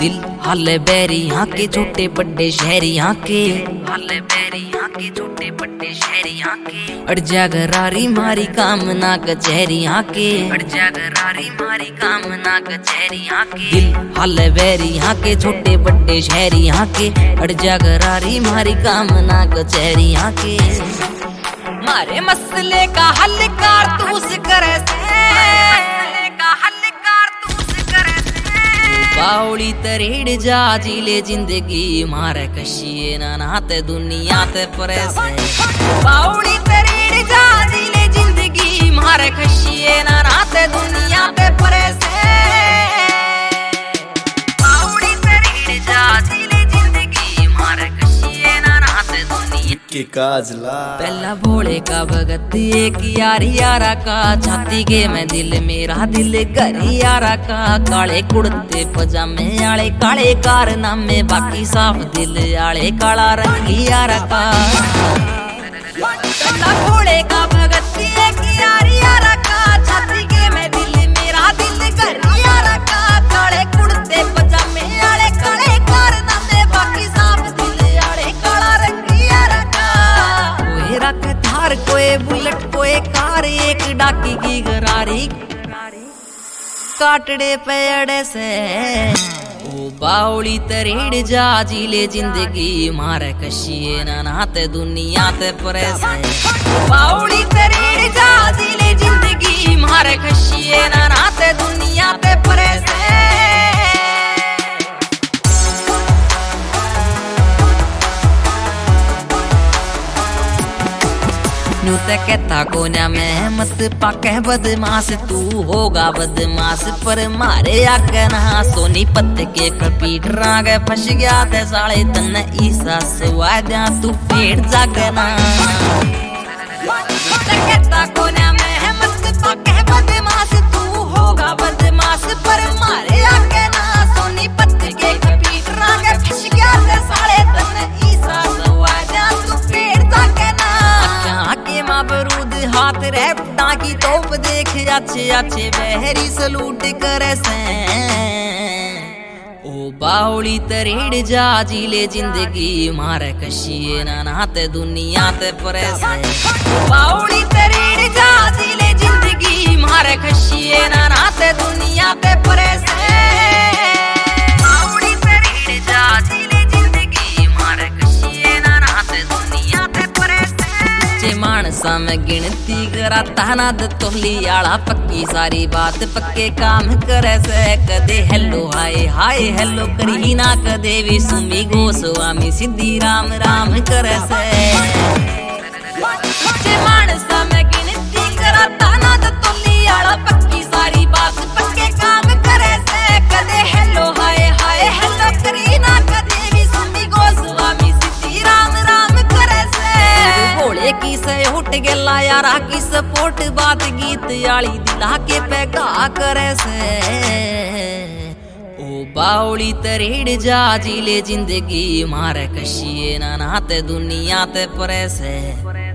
दिल हाले बैरी यहाँ के छोटे बड़े शहरी यहाँ के, हाले बैरी यहाँ के छोटे बड़े शहरी यहाँ के। अड़ जा गरारी मारी कामना कचहरी यहाँ के, अड़ जा गरारी मारी कामना कचहरी यहाँ के। दिल हाले बैरी यहाँ के छोटे बड़े शहरी यहाँ के, अड़ जा गरारी मारी कामना कचहरी यहाँ के। मारे मसले का हल कारतूस करे से, मसले का हल कारतूस करे से। बावड़ी तरेड़ जा जिले जिंदगी मारे कशिए ना नाते दुनिया ते परे से। बावड़ी तरेड़ जा जिले जिंदगी मारे कशिए ना नाते दुनिया ते परे से। बावड़ी तरेड़ जा जिले जिंदगी मारे कशिए ना नाते दुनिया के काजला। पहला भोले का भगत एक यारी यारा का, छाती के में दिल मेरा दिल करी यारा का। काले कुर्ते पजामे आले काले कारनामे, बाकी साफ दिल आले काला रंगी यारा का। पहला भोले का भगत एक यारी यारा का, छाती के में दिल मेरा दिल करी यारा का। काले कुर्ते पजामे आले काले कारनामे, बाकी साफ दिल आले काला रंगी यारा का। कोई रख थार कोई बुलेट कोई कार, एक डाकी की गरारी काटड़े पेड़ से। ओ बावड़ी तरेड़ जा जिले जिंदगी मारे कशिए ना नाते दुनिया ते परे से। बावड़ी तरेड़ जा जिले जिंदगी मारे कशिए ना नाते दुनिया ते परे से। न्यू ते कहता कोन्या मैं मत पाके बदमाश, तू होगा बदमाश पर मारे आके ना। सोनी पत्ते के कपीट रागे फंस गया थे साले तन ईसा सुवाद्या, तू पेट जागना। कहता कोन्या मैं मत पाके बदमाश, तू होगा बदमाश पर मारे आके ना। सोनी पत्ते के कपीट रागे फंस गया थे साले तन ईसा सुवाद्या, तू पेट जागना। के माबरूद हाथ रैपटा की तोप देख अच्छे अच्छे बहरी सलूट करे से। ओ बावड़ी तरेड़ जा जिले जिंदगी मारे कशिए ना नाते दुनिया ते परे से। बावड़ी तरेड़ जा जिले जिंदगी मारे कशिए ना नाते दुनिया ते परे से। बावड़ी तरेड़ जा जिले जिंदगी मारे कशिए ना नाते दुनिया ते परे से। मानसा में गिनती कराता ना तोहली आला, पक्की सारी बात पक्के काम करे से। कदे हेलो हाय हाय हेलो करी ना, कदे भी सुमी गोस्वामी सिद्धि राम राम करे से। मानसा में गिनती कराता ना तोहली आला, पक्की सारी बात पक्के काम करे से। कदे हेलो हाय हाय हेलो करी ना, कदे भी सुमी गोस्वामी सिद्धि राम राम करे से। भोले की से उठ गेला यारा की सपोर्ट बात गीत आली दिला के पैगा करे से। ओ बावड़ी तरेड़ जा जिले जिंदगी मारे कशिए ना नाते दुनिया ते परे से।